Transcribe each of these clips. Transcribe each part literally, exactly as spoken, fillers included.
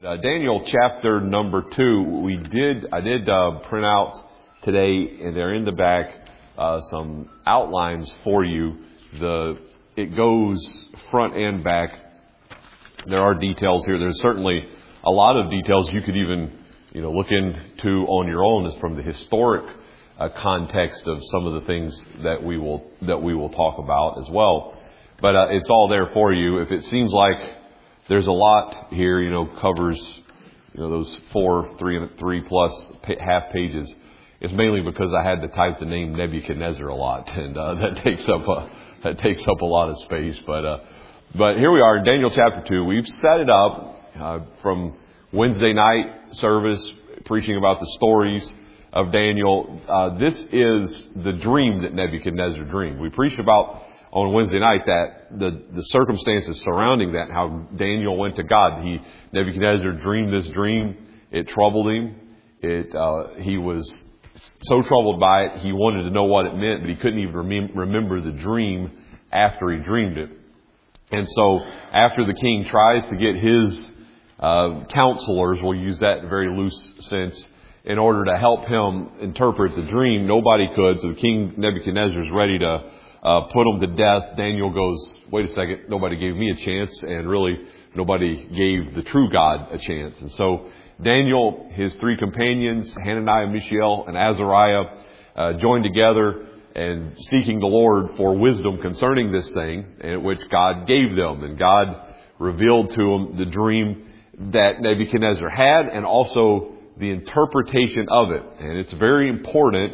Uh, Daniel chapter number two, we did, I did uh, print out today, and they're in the back, uh, some outlines for you. The It goes front and back. There are details here. There's certainly a lot of details you could even, you know, look into on your own as from the historic uh, context of some of the things that we will, that we will talk about as well. But uh, it's all there for you. If it seems like there's a lot here, you know, covers, you know, those four, three and three plus half pages. It's mainly because I had to type the name Nebuchadnezzar a lot, and uh, that takes up a that takes up a lot of space. But uh, but here we are in Daniel chapter two. We've set it up uh, from Wednesday night service, preaching about the stories of Daniel. Uh, this is the dream that Nebuchadnezzar dreamed. We preached about on Wednesday night that the, the circumstances surrounding that, how Daniel went to God. He, Nebuchadnezzar dreamed this dream. It troubled him. It, uh, he was so troubled by it, he wanted to know what it meant, but he couldn't even rem- remember the dream after he dreamed it. And so after the king tries to get his, uh, counselors, we'll use that in a very loose sense, in order to help him interpret the dream, nobody could. So the king Nebuchadnezzar is ready to Uh, put them to death. Daniel goes, wait a second, nobody gave me a chance, and really nobody gave the true God a chance. And so Daniel, his three companions, Hananiah, Mishael, and Azariah, uh, joined together and seeking the Lord for wisdom concerning this thing, and which God gave them. And God revealed to them the dream that Nebuchadnezzar had, and also the interpretation of it. And it's very important,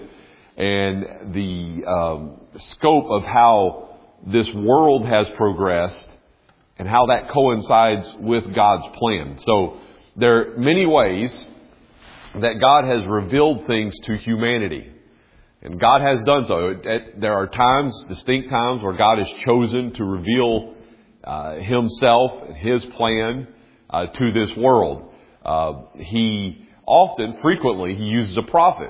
and the um, scope of how this world has progressed and how that coincides with God's plan. So there are many ways that God has revealed things to humanity. And God has done so. There are times, distinct times, where God has chosen to reveal uh, Himself and His plan uh, to this world. Uh, he often, frequently, He uses a prophet.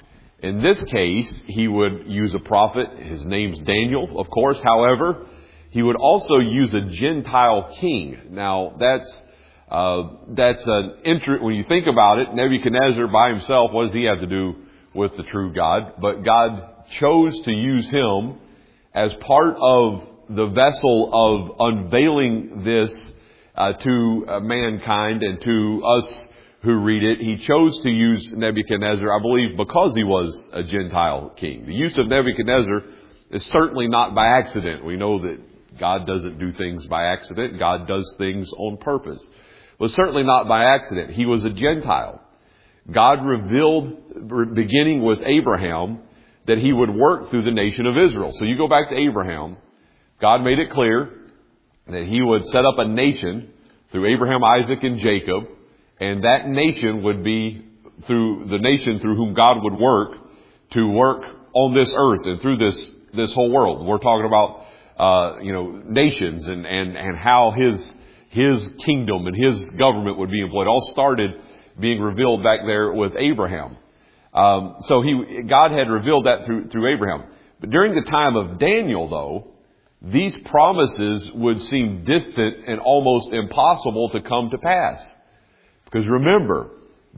In this case, he would use a prophet. His name's Daniel, of course. However, he would also use a Gentile king. Now, that's uh, that's an interest. When you think about it, Nebuchadnezzar by himself, what does he have to do with the true God? But God chose to use him as part of the vessel of unveiling this uh, to uh, mankind and to us who read it. He chose to use Nebuchadnezzar, I believe, because he was a Gentile king. The use of Nebuchadnezzar is certainly not by accident. We know that God doesn't do things by accident. God does things on purpose. But certainly not by accident. He was a Gentile. God revealed, beginning with Abraham, that He would work through the nation of Israel. So you go back to Abraham, God made it clear that He would set up a nation through Abraham, Isaac, and Jacob. And that nation would be through the nation through whom God would work to work on this earth and through this, this whole world. We're talking about, uh, you know, nations and, and, and how his, his kingdom and his government would be employed. All started being revealed back there with Abraham. Um, so he, God had revealed that through, through Abraham. But during the time of Daniel, though, these promises would seem distant and almost impossible to come to pass. Because remember,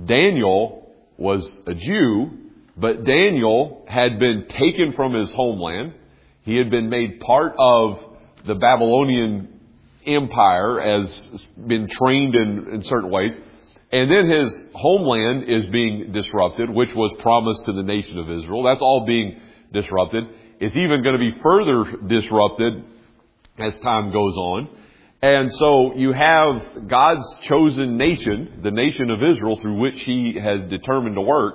Daniel was a Jew, but Daniel had been taken from his homeland. He had been made part of the Babylonian Empire, as been trained in, in certain ways. And then his homeland is being disrupted, which was promised to the nation of Israel. That's all being disrupted. It's even going to be further disrupted as time goes on. And so you have God's chosen nation, the nation of Israel, through which He has determined to work,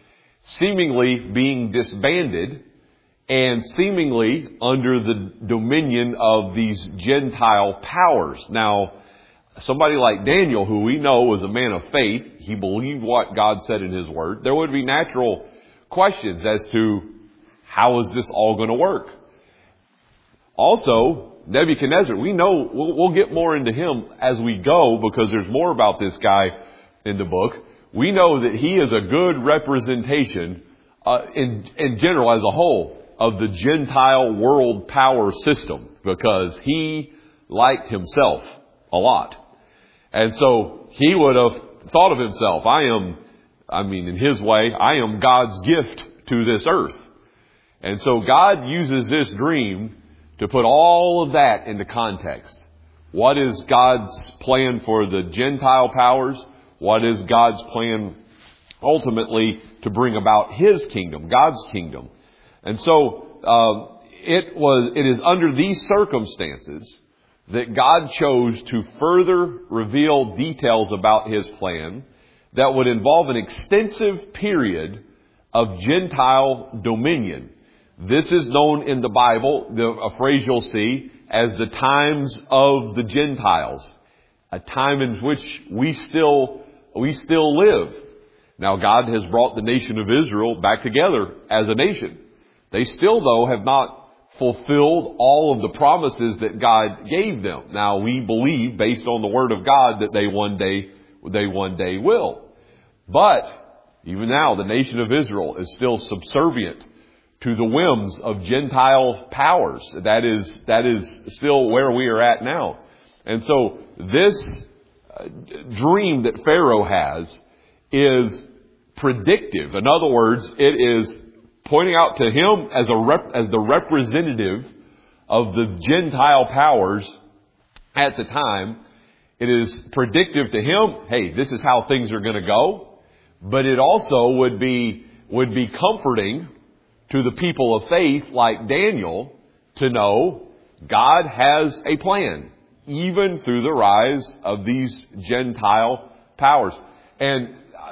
seemingly being disbanded and seemingly under the dominion of these Gentile powers. Now, somebody like Daniel, who we know was a man of faith, he believed what God said in His Word. There would be natural questions as to how is this all going to work? Also, Nebuchadnezzar, we know, we'll, we'll get more into him as we go because there's more about this guy in the book. We know that he is a good representation uh, in, in general as a whole of the Gentile world power system because he liked himself a lot. And so he would have thought of himself, I am, I mean, in his way, I am God's gift to this earth. And so God uses this dream to put all of that into context. What is God's plan for the Gentile powers? What is God's plan ultimately to bring about His kingdom, God's kingdom? And so uh, it was. It is under these circumstances that God chose to further reveal details about His plan that would involve an extensive period of Gentile dominion. This is known in the Bible, the, a phrase you'll see, as the times of the Gentiles, a time in which we still we still live. Now, God has brought the nation of Israel back together as a nation. They still, though, have not fulfilled all of the promises that God gave them. Now, we believe, based on the Word of God, that they one day they one day will. But even now, the nation of Israel is still subservient to the whims of Gentile powers. That is, that is still where we are at now. And so this dream that Pharaoh has is predictive. In other words, it is pointing out to him as a rep, as the representative of the Gentile powers at the time. It is predictive to him, hey, this is how things are going to go. But it also would be would be comforting to the people of faith like Daniel to know God has a plan, even through the rise of these Gentile powers. And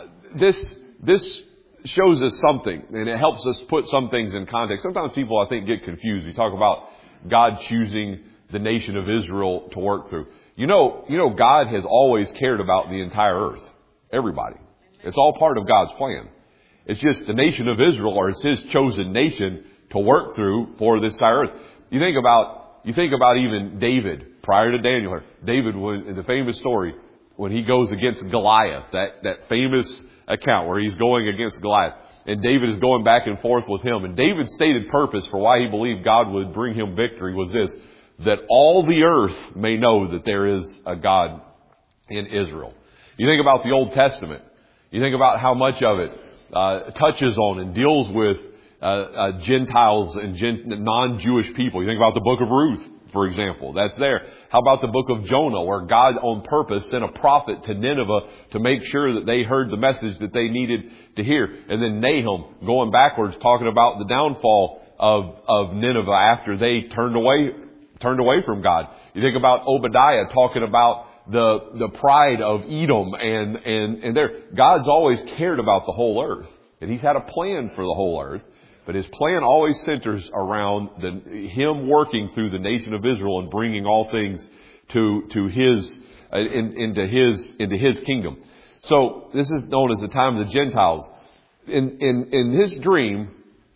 this this shows us something, and it helps us put some things in context. Sometimes people, I think, get confused. We talk about God choosing the nation of Israel to work through. You know, you know, God has always cared about the entire earth, everybody. It's all part of God's plan. It's just the nation of Israel, or it's His chosen nation to work through for this entire earth. You think about, you think about even David prior to Daniel. David, when, in the famous story, when he goes against Goliath, that, that famous account where he's going against Goliath, and David is going back and forth with him. And David's stated purpose for why he believed God would bring him victory was this, that all the earth may know that there is a God in Israel. You think about the Old Testament. You think about how much of it uh, touches on and deals with uh, uh, Gentiles and gen- non-Jewish people. You think about the book of Ruth, for example. That's there. How about the book of Jonah, where God on purpose sent a prophet to Nineveh to make sure that they heard the message that they needed to hear. And then Nahum, going backwards, talking about the downfall of, of Nineveh after they turned away turned away from God. You think about Obadiah talking about the the pride of Edom, and and and there, God's always cared about the whole earth, and He's had a plan for the whole earth, but His plan always centers around the, Him working through the nation of Israel and bringing all things to to His uh, in, into His into His kingdom. So this is known as the time of the Gentiles. In in in his dream,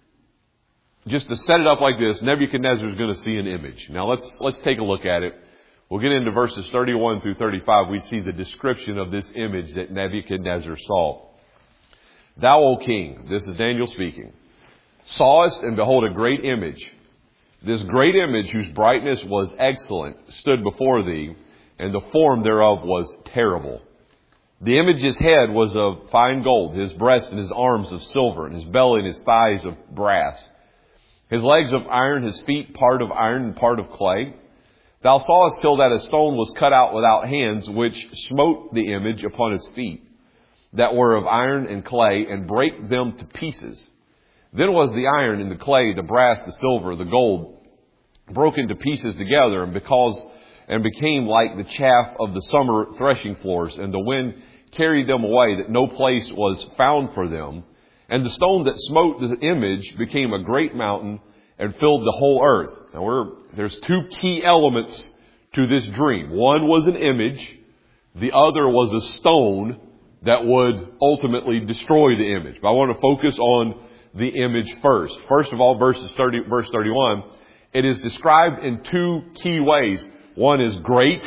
just to set it up like this, Nebuchadnezzar is going to see an image. Now let's let's take a look at it. We'll get into verses thirty-one through thirty-five. We see the description of this image that Nebuchadnezzar saw. Thou, O king, this is Daniel speaking, sawest and behold a great image. This great image, whose brightness was excellent, stood before thee, and the form thereof was terrible. The image's head was of fine gold, his breast and his arms of silver, and his belly and his thighs of brass. His legs of iron, his feet part of iron and part of clay. Thou sawest till that a stone was cut out without hands, which smote the image upon his feet, that were of iron and clay, and brake them to pieces. Then was the iron and the clay, the brass, the silver, the gold, broken to pieces together, and because and became like the chaff of the summer threshing floors, and the wind carried them away, that no place was found for them. And the stone that smote the image became a great mountain and filled the whole earth. Now we're, there's two key elements to this dream. One was an image. The other was a stone that would ultimately destroy the image. But I want to focus on the image first. First of all, verses thirty, verse thirty-one, it is described in two key ways. One is great,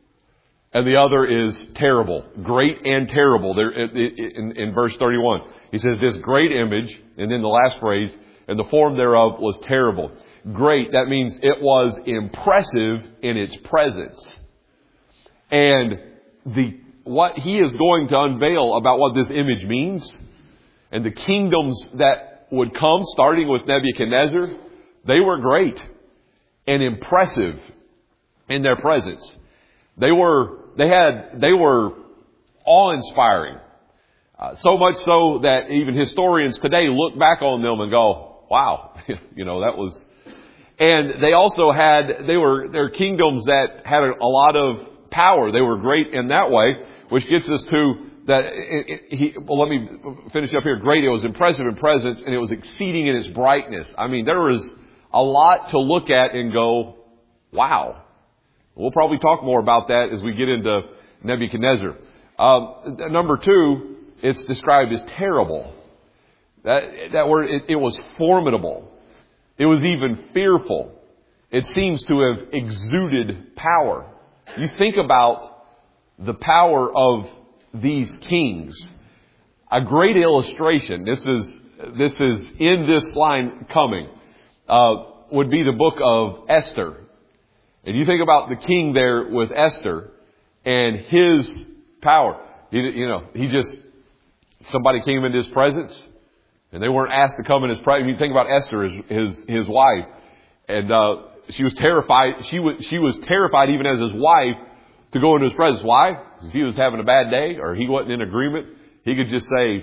and the other is terrible. Great and terrible. There in, in verse thirty-one, he says this great image, and then the last phrase, and the form thereof was terrible. Great, that means it was impressive in its presence. And the what he is going to unveil about what this image means and the kingdoms that would come, starting with Nebuchadnezzar, they were great and impressive in their presence. They were, they had, they were awe-inspiring. Uh, so much so that even historians today look back on them and go, wow, you know, that was, and they also had, they were, they were kingdoms that had a, a lot of power. They were great in that way, which gets us to that, it, it, he, well, let me finish up here. Great. It was impressive in presence and it was exceeding in its brightness. I mean, there was a lot to look at and go, wow. We'll probably talk more about that as we get into Nebuchadnezzar. Um, number two, it's described as terrible. That, that word, it, it was formidable. It was even fearful. It seems to have exuded power. You think about the power of these kings. A great illustration, this is, this is in this line coming, uh, would be the book of Esther. And you think about the king there with Esther and his power. He, you know, he just, somebody came into his presence and they weren't asked to come in his presence. You think about Esther, his, his, his wife. And, uh, she was terrified. She was, she was terrified even as his wife to go into his presence. Why? If he was having a bad day or he wasn't in agreement, he could just say,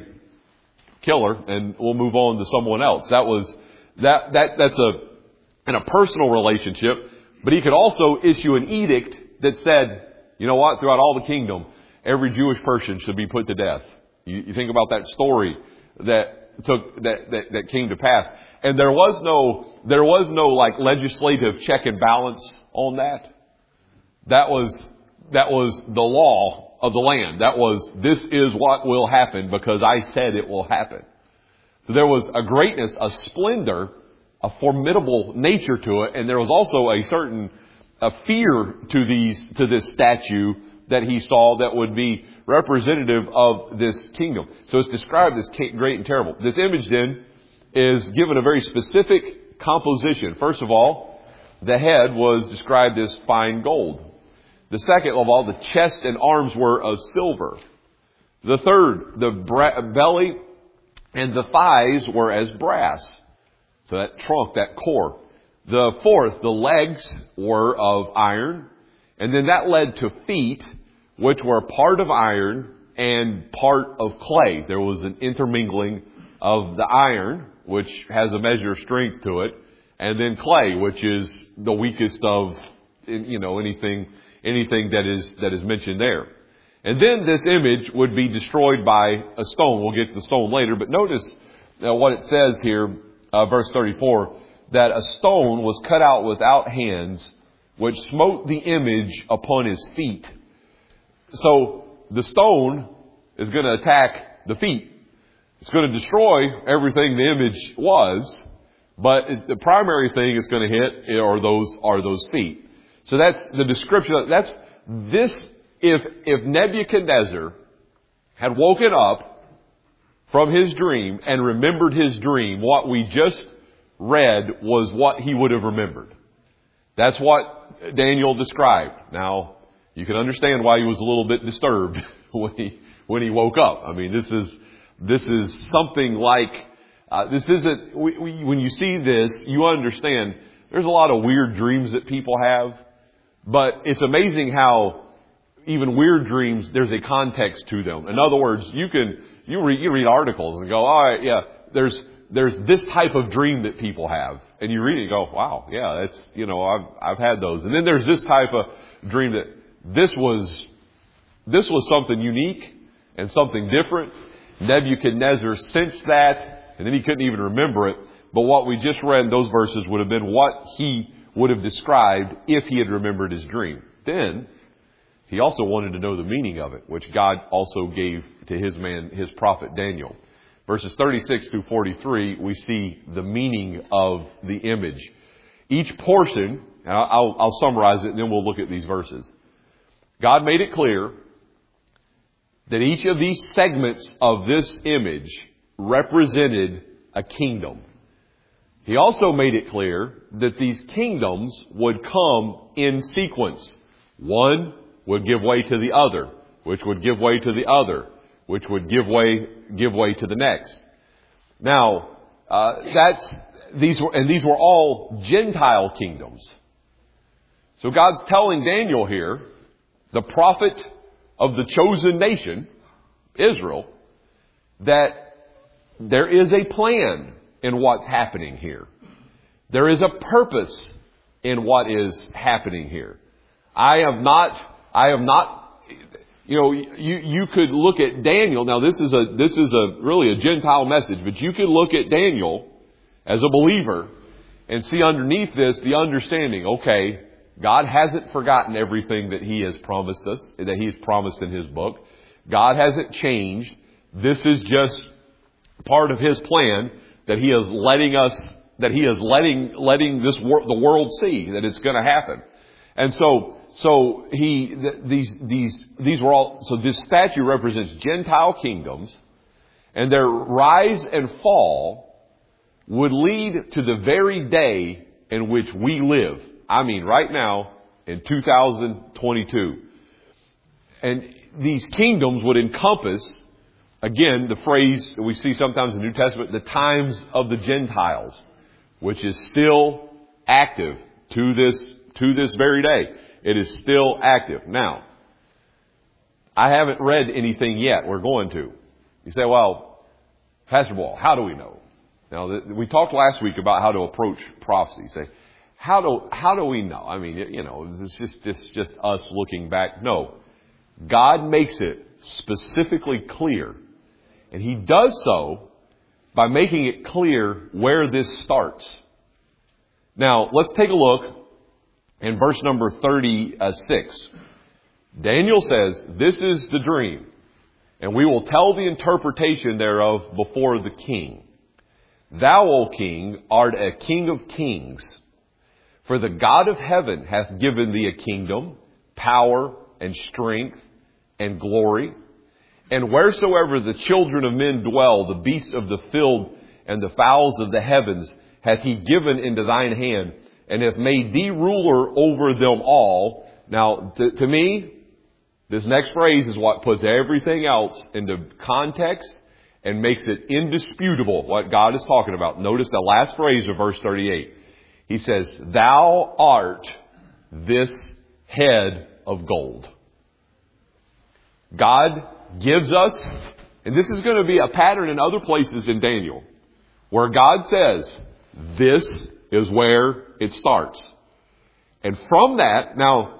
kill her and we'll move on to someone else. That was, that, that, that's a, in a personal relationship. But he could also issue an edict that said, you know what, throughout all the kingdom, every Jewish person should be put to death. You, you think about that story that took, that, that, that came to pass. And there was no, there was no like legislative check and balance on that. That was, that was the law of the land. That was, this is what will happen because I said it will happen. So there was a greatness, a splendor, a formidable nature to it, and there was also a certain a fear to these to this statue that he saw that would be representative of this kingdom. So it's described as great and terrible. This image then is given a very specific composition. First of all, the head was described as fine gold. The second of all, the chest and arms were of silver. The third, the bra- belly and the thighs were as brass. So that trunk, that core. The fourth, the legs were of iron. And then that led to feet, which were part of iron and part of clay. There was an intermingling of the iron, which has a measure of strength to it, and then clay, which is the weakest of, you know, anything, anything that is, that is mentioned there. And then this image would be destroyed by a stone. We'll get to the stone later, but notice uh, what it says here. Uh, verse thirty-four, that a stone was cut out without hands, which smote the image upon his feet. So the stone is going to attack the feet. It's going to destroy everything the image was, but it, the primary thing it's going to hit are those are those feet. So that's the description. That's this. If if Nebuchadnezzar had woken up from his dream and remembered his dream, what we just read was what he would have remembered. That's what Daniel described. Now, you can understand why he was a little bit disturbed when he, when he woke up. I mean, this is, this is something like, uh, this isn't, we, we, when you see this, you understand there's a lot of weird dreams that people have, but it's amazing how even weird dreams, there's a context to them. In other words, you can, You read, you read articles and go, all right, yeah, there's, there's this type of dream that people have. And you read it and go, wow, yeah, that's, you know, I've, I've had those. And then there's this type of dream that this was, this was something unique and something different. Nebuchadnezzar sensed that and then he couldn't even remember it. But what we just read in those verses would have been what he would have described if he had remembered his dream. Then, he also wanted to know the meaning of it, which God also gave to his man, his prophet Daniel. Verses thirty-six through forty-three, we see the meaning of the image. Each portion, and I'll, I'll summarize it and then we'll look at these verses. God made it clear that each of these segments of this image represented a kingdom. He also made it clear that these kingdoms would come in sequence. One would give way to the other. which would give way to the other, which would give way, give way to the next. Now, uh, that's, these were, and these were all Gentile kingdoms. So God's telling Daniel here, the prophet of the chosen nation, Israel, that there is a plan in what's happening here. There is a purpose in what is happening here. I have not, I have not, you know, you, you could look at Daniel. Now this is a, this is a really a Gentile message, but you could look at Daniel as a believer and see underneath this the understanding, okay, God hasn't forgotten everything that He has promised us, that He has promised in His book. God hasn't changed. This is just part of His plan that He is letting us, that He is letting, letting this wor- the world see that it's going to happen. And so, so He, th- these, these, these were all, so this statue represents Gentile kingdoms, and their rise and fall would lead to the very day in which we live. I mean, right now, in two thousand twenty-two. And these kingdoms would encompass, again, the phrase that we see sometimes in the New Testament, the times of the Gentiles, which is still active to this, to this very day. It is still active. Now, I haven't read anything yet. We're going to. You say, well, Pastor Ball, how do we know? Now, we talked last week about how to approach prophecy. You say, How do, how do we know? I mean, you know, it's just, it's just us looking back. No. God makes it specifically clear. And He does so by making it clear where this starts. Now, let's take a look in verse number thirty-six. Daniel says, "This is the dream, and we will tell the interpretation thereof before the king. Thou, O king, art a king of kings. For the God of heaven hath given thee a kingdom, power, and strength, and glory. And wheresoever the children of men dwell, the beasts of the field and the fowls of the heavens hath He given into thine hand, and hath made thee ruler over them all." Now, to, to me, this next phrase is what puts everything else into context and makes it indisputable what God is talking about. Notice the last phrase of verse thirty-eight. He says, "Thou art this head of gold." God gives us, and this is going to be a pattern in other places in Daniel, where God says, this is where it starts. And from that, now,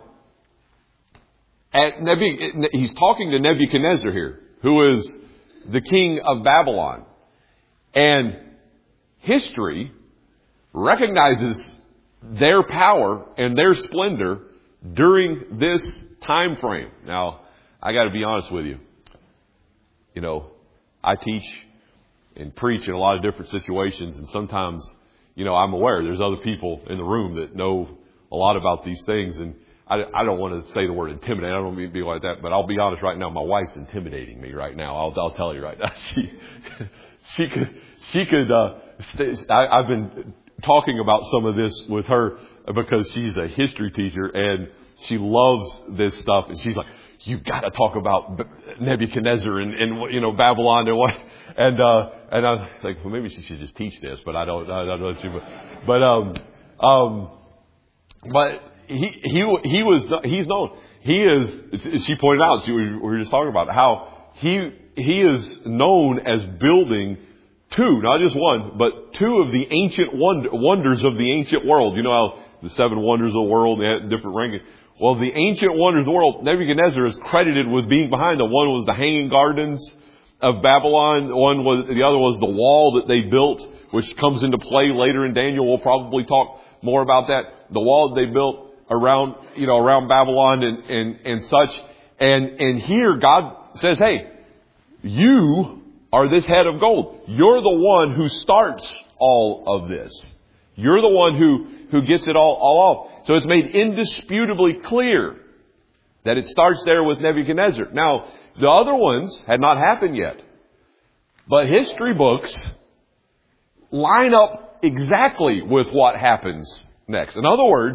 at Nebu, he's talking to Nebuchadnezzar here, who is the king of Babylon. And history recognizes their power and their splendor during this time frame. Now, I got to be honest with you. You know, I teach and preach in a lot of different situations, and sometimes, you know, I'm aware there's other people in the room that know a lot about these things, and I, I don't want to say the word intimidate. I don't mean to be like that, but I'll be honest right now. My wife's intimidating me right now. I'll, I'll tell you right now. She, she could, she could. Uh, stay, I, I've been talking about some of this with her because she's a history teacher and she loves this stuff, and she's like, "You got to talk about Nebuchadnezzar and, and you know Babylon and what." And uh, and I was like, well, maybe she should just teach this, but I don't. I don't know if she would. But um, um, but he he he was he's known. He is. She pointed out. She, we were just talking about how he he is known as building two, not just one, but two of the ancient wonder, wonders of the ancient world. You know how the seven wonders of the world, they had different rankings. Well, the ancient wonders of the world, Nebuchadnezzar is credited with being behind them. One was the Hanging Gardens of Babylon. One was, the other was the wall that they built, which comes into play later in Daniel. We'll probably talk more about that. The wall that they built around, you know, around Babylon and, and, and such. And, and here God says, hey, you are this head of gold. You're the one who starts all of this. You're the one who, who gets it all, all off. So it's made indisputably clear that it starts there with Nebuchadnezzar. Now, the other ones had not happened yet. But history books line up exactly with what happens next. In other words,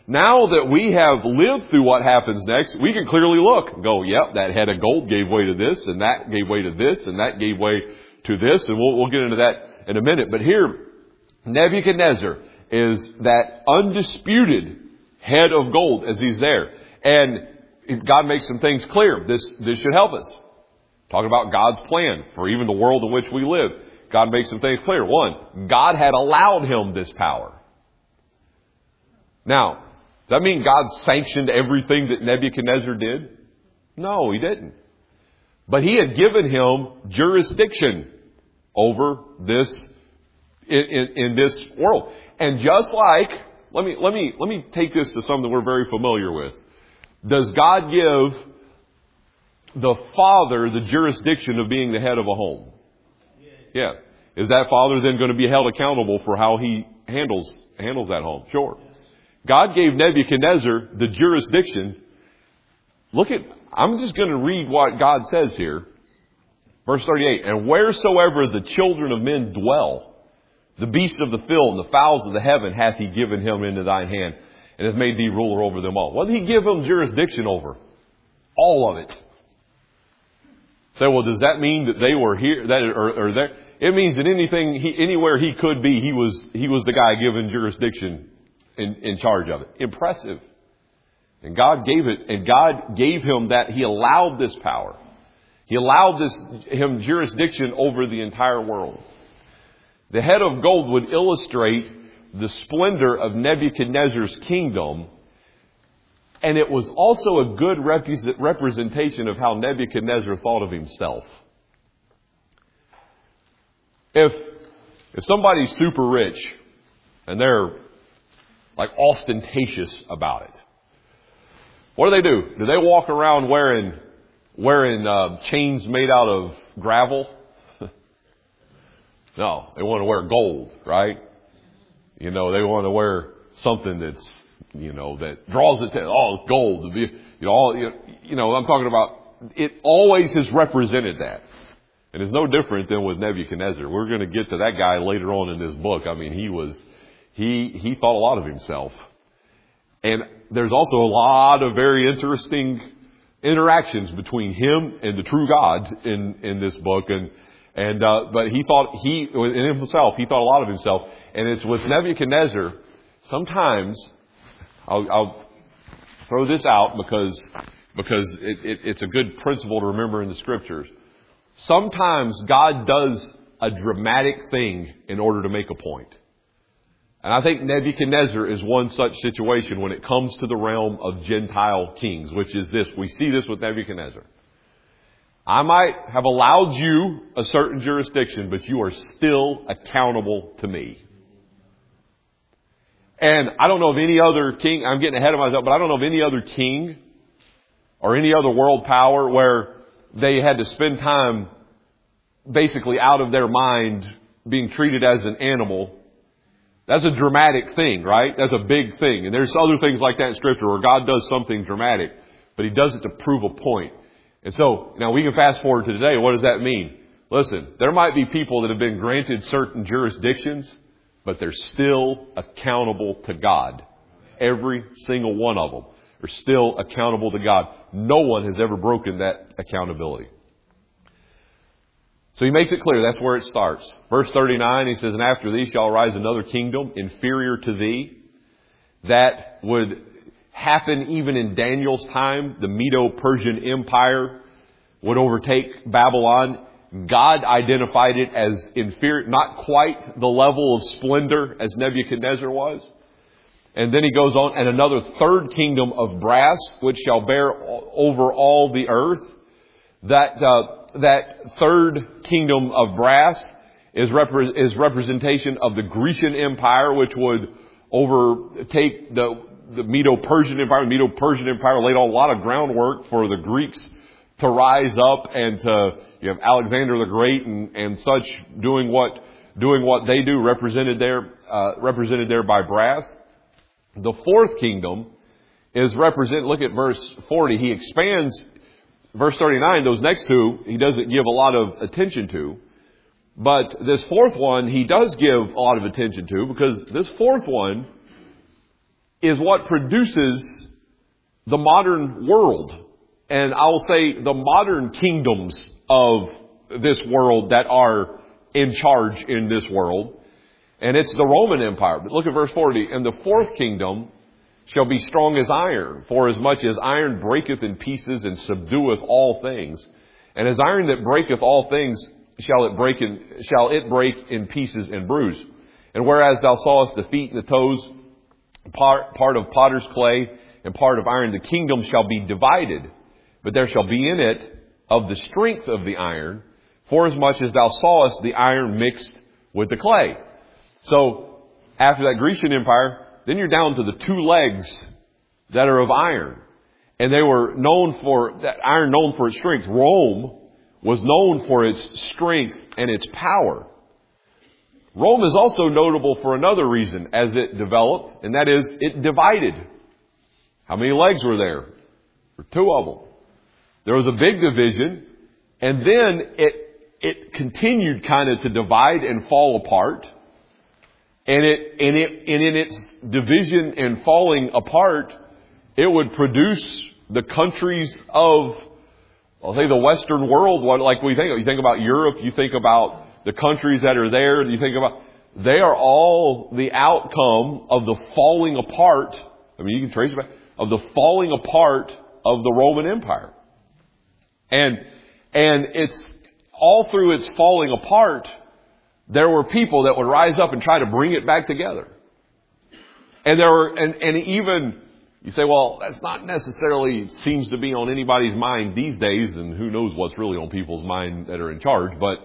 Now that we have lived through what happens next, we can clearly look and go, yep, that head of gold gave way to this, and that gave way to this, and that gave way to this, and we'll, we'll get into that in a minute. But here, Nebuchadnezzar is that undisputed head of gold as he's there. And God makes some things clear. This, this should help us. Talking about God's plan for even the world in which we live. God makes some things clear. One, God had allowed him this power. Now, does that mean God sanctioned everything that Nebuchadnezzar did? No, he didn't. But he had given him jurisdiction over this, in, in, in this world. And just like, let me, let me, let me take this to something we're very familiar with. Does God give the father the jurisdiction of being the head of a home? Yes. Is that father then going to be held accountable for how he handles, handles that home? Sure. God gave Nebuchadnezzar the jurisdiction. Look at, I'm just going to read what God says here. Verse thirty-eight, and wheresoever the children of men dwell, the beasts of the field and the fowls of the heaven hath he given him into thine hand, and hath made thee ruler over them all. What did he give him jurisdiction over? All of it. Say, well, does that mean that they were here, that or, or there? It means that anything, he, anywhere he could be, he was, he was the guy given jurisdiction in, in charge of it. Impressive. And God gave it, and God gave him that, he allowed this power. He allowed this, him jurisdiction over the entire world. The head of gold would illustrate the splendor of Nebuchadnezzar's kingdom. And it was also a good representation of how Nebuchadnezzar thought of himself. If, if somebody's super rich and they're like ostentatious about it, what do they do? Do they walk around wearing, wearing uh, chains made out of gravel? No, they want to wear gold, right? You know, they want to wear something that's, you know, that draws attention. Oh, gold. You know, all, you know, I'm talking about, it always has represented that. And it's no different than with Nebuchadnezzar. We're going to get to that guy later on in this book. I mean, he was, he, he thought a lot of himself. And there's also a lot of very interesting interactions between him and the true God in, in this book. And, and, uh, but he thought he, in himself, he thought a lot of himself. And it's with Nebuchadnezzar, sometimes, I'll, I'll throw this out because, because it, it, it's a good principle to remember in the scriptures. Sometimes God does a dramatic thing in order to make a point. And I think Nebuchadnezzar is one such situation when it comes to the realm of Gentile kings, which is this. We see this with Nebuchadnezzar. I might have allowed you a certain jurisdiction, but you are still accountable to me. And I don't know of any other king, I'm getting ahead of myself, but I don't know of any other king or any other world power where they had to spend time basically out of their mind being treated as an animal. That's a dramatic thing, right? That's a big thing. And there's other things like that in Scripture where God does something dramatic, but He does it to prove a point. And so, now we can fast forward to today. What does that mean? Listen, there might be people that have been granted certain jurisdictions, but they're still accountable to God. Every single one of them are still accountable to God. No one has ever broken that accountability. So he makes it clear. That's where it starts. Verse thirty-nine, he says, and after thee shall arise another kingdom inferior to thee. That would happen even in Daniel's time. The Medo-Persian Empire would overtake Babylon. God identified it as inferior, not quite the level of splendor as Nebuchadnezzar was. And then he goes on, and another third kingdom of brass, which shall bear over all the earth. That, uh, that third kingdom of brass is, repre- is representation of the Grecian Empire, which would overtake the, the Medo-Persian Empire. The Medo-Persian Empire laid a lot of groundwork for the Greeks to rise up and to, you have Alexander the Great and, and such doing what, doing what they do, represented there, uh, represented there by brass. The fourth kingdom is represented, look at verse forty, he expands verse thirty-nine, those next two, he doesn't give a lot of attention to. But this fourth one, he does give a lot of attention to, because this fourth one is what produces the modern world. And I will say the modern kingdoms of this world that are in charge in this world. And it's the Roman Empire. But look at verse forty. And the fourth kingdom shall be strong as iron, for as much as iron breaketh in pieces and subdueth all things. And as iron that breaketh all things shall it break in, shall it break in pieces and bruise. And whereas thou sawest the feet and the toes, part, part of potter's clay and part of iron, the kingdom shall be divided. But there shall be in it of the strength of the iron, for as much as thou sawest the iron mixed with the clay. So, after that Grecian Empire, then you're down to the two legs that are of iron. And they were known for, that iron known for its strength. Rome was known for its strength and its power. Rome is also notable for another reason as it developed, and that is it divided. How many legs were there? There were two of them. There was a big division, and then it it continued kind of to divide and fall apart. And it and it and in its division and falling apart, it would produce the countries of, I'll say, the Western world. What like we think of. You think about Europe. You think about the countries that are there. You think about, they are all the outcome of the falling apart. I mean, you can trace it back, of the falling apart of the Roman Empire. And, and it's all through its falling apart, there were people that would rise up and try to bring it back together. And there were, and, and even, you say, well, that's not necessarily seems to be on anybody's mind these days, and who knows what's really on people's mind that are in charge. But,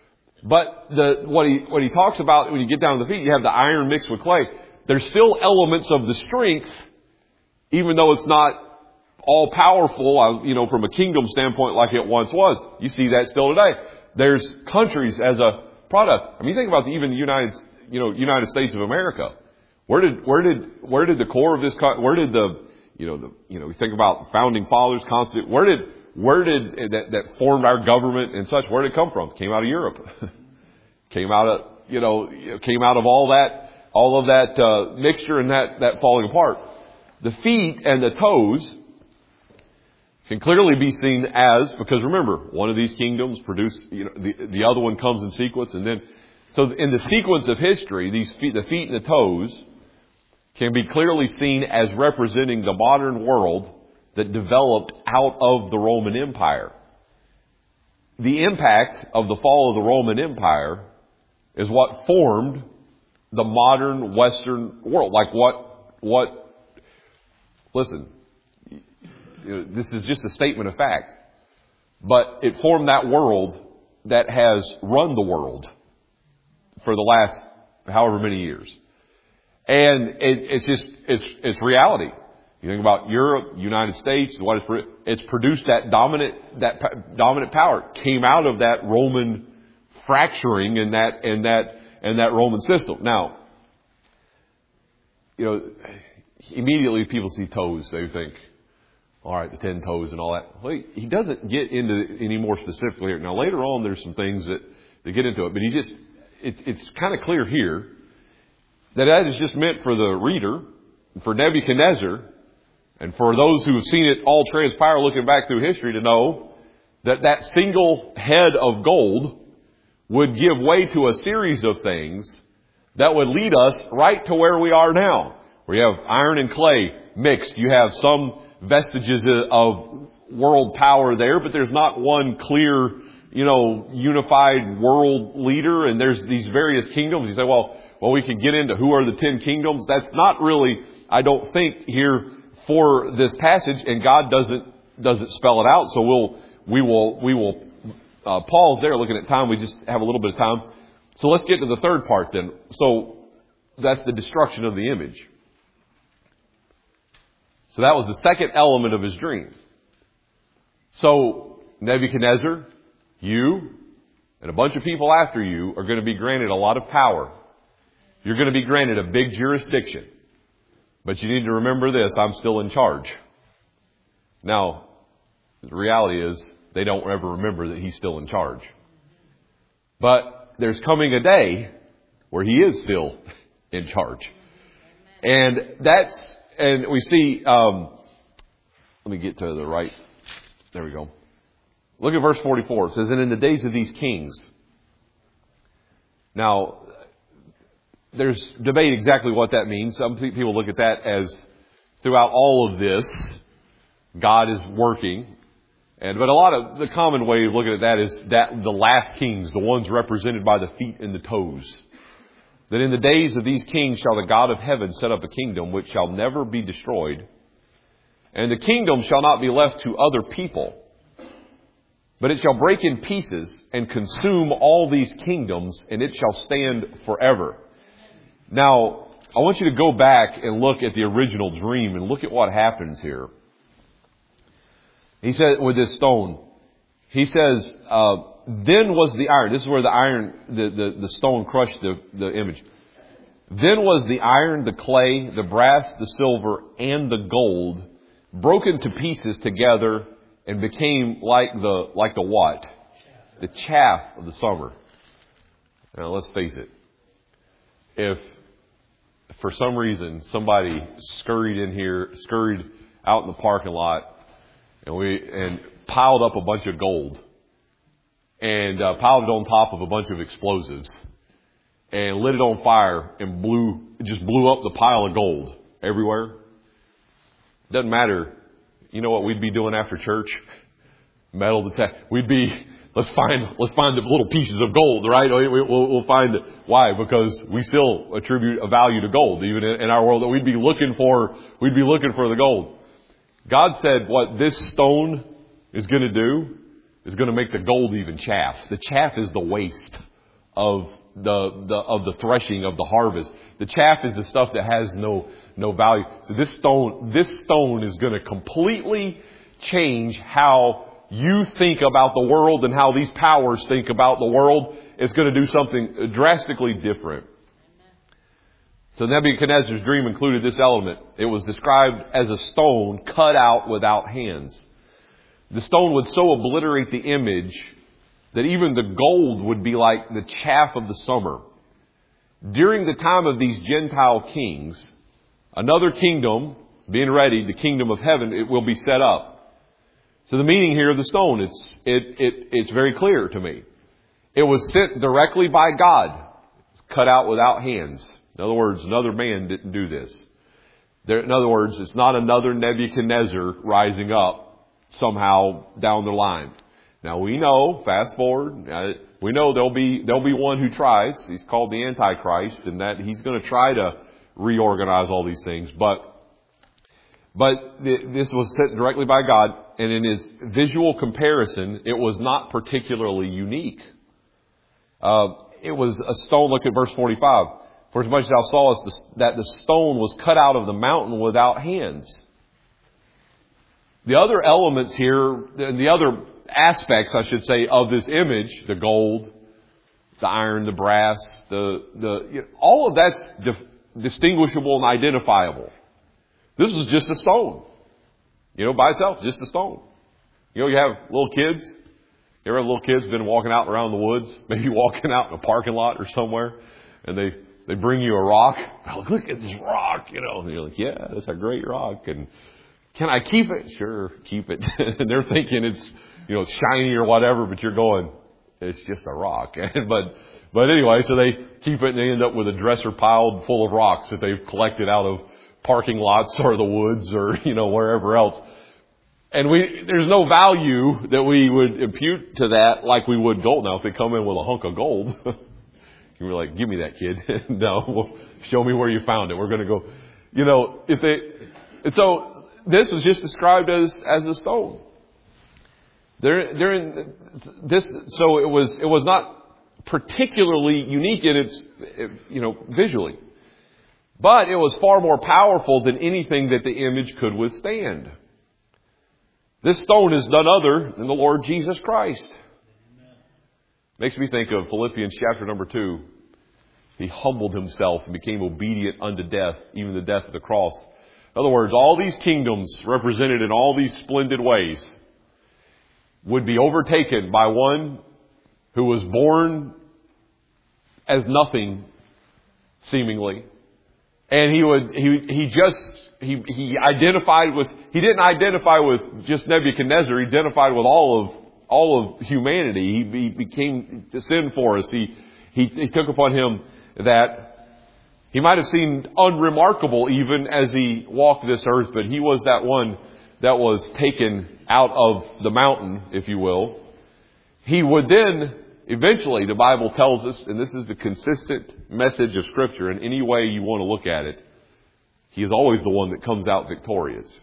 but the, what he, what he talks about when you get down to the feet, you have the iron mixed with clay. There's still elements of the strength, even though it's not all powerful, you know, from a kingdom standpoint like it once was. You see that still today. There's countries as a product. I mean, you think about the, even the United, you know, United States of America. Where did, where did, where did the core of this, where did the, you know, the, you know, you think about founding fathers, constant, where did, where did, that, that formed our government and such, where did it come from? It came out of Europe. Came out of, you know, came out of all that, all of that, uh, mixture and that, that falling apart. The feet and the toes can clearly be seen as, because remember, one of these kingdoms produce, you know, the, the other one comes in sequence, and then, so in the sequence of history, these feet, the feet and the toes can be clearly seen as representing the modern world that developed out of the Roman Empire. The impact of the fall of the Roman Empire is what formed the modern Western world. Like what, what, listen, you know, this is just a statement of fact, but it formed that world that has run the world for the last however many years. And it, it's just, it's, it's reality. You think about Europe, United States, what it's, it's produced that dominant, that dominant power came out of that Roman fracturing and that, and that, and that Roman system. Now, you know, immediately people see toes, they think, all right, the ten toes and all that. Well, he doesn't get into any more specifically here. Now, later on, there's some things that, that get into it, but he just, it, it's kind of clear here that that is just meant for the reader, for Nebuchadnezzar, and for those who have seen it all transpire looking back through history to know that that single head of gold would give way to a series of things that would lead us right to where we are now, where you have iron and clay mixed. You have some vestiges of world power there, but there's not one clear, you know, unified world leader. And there's these various kingdoms. You say, well, well, we can get into who are the ten kingdoms. That's not really, I don't think, here for this passage, and God doesn't doesn't spell it out. So we'll we will we will uh, pause there. Looking at time, we just have a little bit of time. So let's get to the third part then. So that's the destruction of the image. So that was the second element of his dream. So Nebuchadnezzar, you, and a bunch of people after you are going to be granted a lot of power. You're going to be granted a big jurisdiction. But you need to remember this, I'm still in charge. Now, the reality is they don't ever remember that he's still in charge. But there's coming a day where he is still in charge. And that's and we see, um, let me get to the right. There we go. Look at verse forty-four. It says, and in the days of these kings. Now, there's debate exactly what that means. Some people look at that as throughout all of this, God is working. And, but a lot of the common way of looking at that is that the last kings, the ones represented by the feet and the toes. That in the days of these kings shall the God of heaven set up a kingdom which shall never be destroyed. And the kingdom shall not be left to other people, but it shall break in pieces and consume all these kingdoms, and it shall stand forever. Now, I want you to go back and look at the original dream and look at what happens here. He said with this stone, he says, uh, then was the iron. This is where the iron, the, the, the stone crushed the, the image. Then was the iron, the clay, the brass, the silver, and the gold broken to pieces together and became like the, like the what? The chaff of the summer. Now let's face it. If for some reason somebody scurried in here, scurried out in the parking lot and we, and piled up a bunch of gold and uh, piled it on top of a bunch of explosives and lit it on fire and blew, just blew up the pile of gold everywhere. Doesn't matter. You know what we'd be doing after church? Metal detect. We'd be, let's find, let's find the little pieces of gold, right? We'll, we'll find it. Why? Because we still attribute a value to gold, even in our world, that we'd be looking for, we'd be looking for the gold. God said what this stone is going to do is going to make the gold even chaff. The chaff is the waste of the, the, of the threshing of the harvest. The chaff is the stuff that has no, no value. So this stone, this stone is going to completely change how you think about the world and how these powers think about the world. It's going to do something drastically different. So Nebuchadnezzar's dream included this element. It was described as a stone cut out without hands. The stone would so obliterate the image that even the gold would be like the chaff of the summer. During the time of these Gentile kings, another kingdom being ready, the kingdom of heaven, it will be set up. So the meaning here of the stone, it's, it, it, it's very clear to me. It was sent directly by God. It's cut out without hands. In other words, another man didn't do this. There, in other words, it's not another Nebuchadnezzar rising up somehow down the line. Now we know, fast forward, uh, we know there'll be, there'll be one who tries. He's called the Antichrist, and that he's going to try to reorganize all these things. But, but this was sent directly by God, and in his visual comparison, it was not particularly unique. Uh, it was a stone. Look at verse forty-five. For as much as thou sawest that the stone was cut out of the mountain without hands. The other elements here, the other aspects, I should say, of this image, the gold, the iron, the brass, the, the, you know, all of that's dif- distinguishable and identifiable. This is just a stone. You know, by itself, just a stone. You know, you have little kids. You ever have little kids been walking out around the woods, maybe walking out in a parking lot or somewhere, and they, they bring you a rock. Oh, look at this rock, you know. And you're like, yeah, that's a great rock. And can I keep it? Sure, keep it. And they're thinking it's, you know, it's shiny or whatever, but you're going, it's just a rock. but, but anyway, so they keep it and they end up with a dresser piled full of rocks that they've collected out of parking lots or the woods or, you know, wherever else. And we, there's no value that we would impute to that like we would gold. Now, if they come in with a hunk of gold, you're like, give me that, kid. No, well, show me where you found it. We're going to go, you know, if they, and so this is just described as, as a stone. They're, they're in this, so it was, it was not particularly unique in its, you know, visually. But it was far more powerful than anything that the image could withstand. This stone is none other than the Lord Jesus Christ. Makes me think of Philippians chapter number two. He humbled himself and became obedient unto death, even the death of the cross. In other words, all these kingdoms represented in all these splendid ways would be overtaken by one who was born as nothing, seemingly. And he would, he, he just, he, he identified with, he didn't identify with just Nebuchadnezzar, he identified with all of, all of humanity. He, he became sin for us. He, he, he took upon him that he might have seemed unremarkable even as he walked this earth, but he was that one that was taken out of the mountain, if you will. He would then, eventually, the Bible tells us, and this is the consistent message of Scripture in any way you want to look at it, he is always the one that comes out victorious.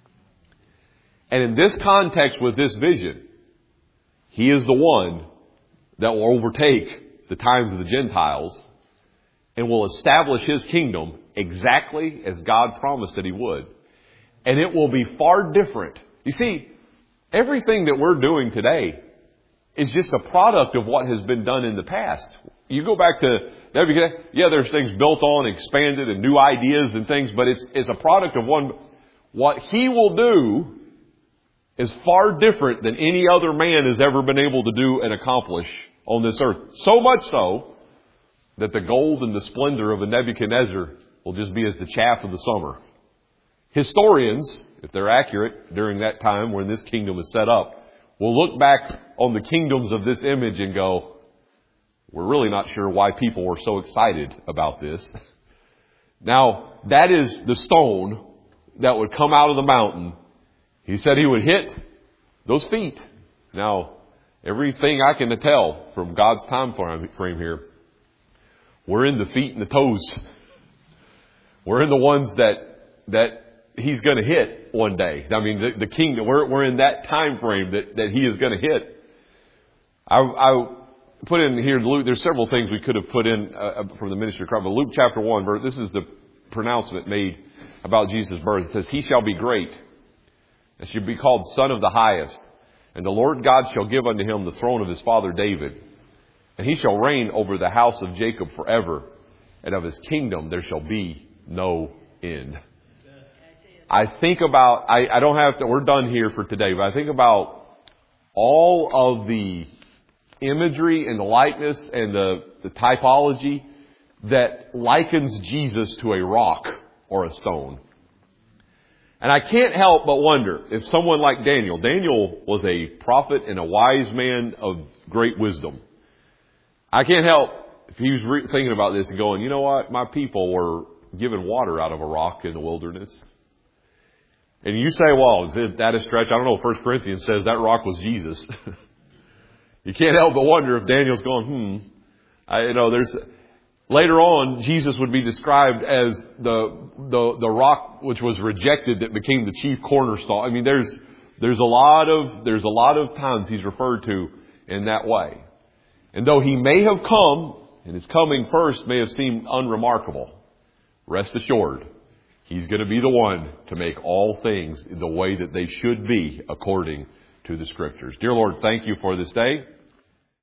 And in this context with this vision, he is the one that will overtake the times of the Gentiles and will establish his kingdom exactly as God promised that he would. And it will be far different. You see, everything that we're doing today is just a product of what has been done in the past. You go back to Nebuchadnezzar, yeah, there's things built on, expanded, and new ideas and things, but it's, it's a product of one. What he will do is far different than any other man has ever been able to do and accomplish on this earth. So much so that the gold and the splendor of a Nebuchadnezzar will just be as the chaff of the summer. Historians, if they're accurate during that time when this kingdom is set up, will look back on the kingdoms of this image and go, we're really not sure why people were so excited about this. Now, that is the stone that would come out of the mountain. He said he would hit those feet. Now, everything I can tell from God's time frame here, we're in the feet and the toes. We're in the ones that that he's going to hit one day. I mean, the, the kingdom, we're, we're in that time frame that, that he is going to hit. I, I put in here, Luke, there's several things we could have put in uh, from the ministry of Christ. But Luke chapter one, verse, this is the pronouncement made about Jesus' birth. It says, he shall be great and shall be called Son of the Highest. And the Lord God shall give unto him the throne of his father David. And he shall reign over the house of Jacob forever. And of his kingdom there shall be no end. I think about, I, I don't have to, we're done here for today, but I think about all of the imagery and the likeness and the, the typology that likens Jesus to a rock or a stone. And I can't help but wonder if someone like Daniel, Daniel was a prophet and a wise man of great wisdom. I can't help if he was re- thinking about this and going, you know what, my people were given water out of a rock in the wilderness. And you say, well, is that a stretch? I don't know. First Corinthians says that rock was Jesus. You can't help but wonder if Daniel's going, hmm. I, you know, there's later on, Jesus would be described as the the the rock which was rejected that became the chief cornerstone. I mean, there's there's a lot of there's a lot of times he's referred to in that way. And though he may have come, and his coming first may have seemed unremarkable, rest assured, he's going to be the one to make all things the way that they should be according to the Scriptures. Dear Lord, thank you for this day.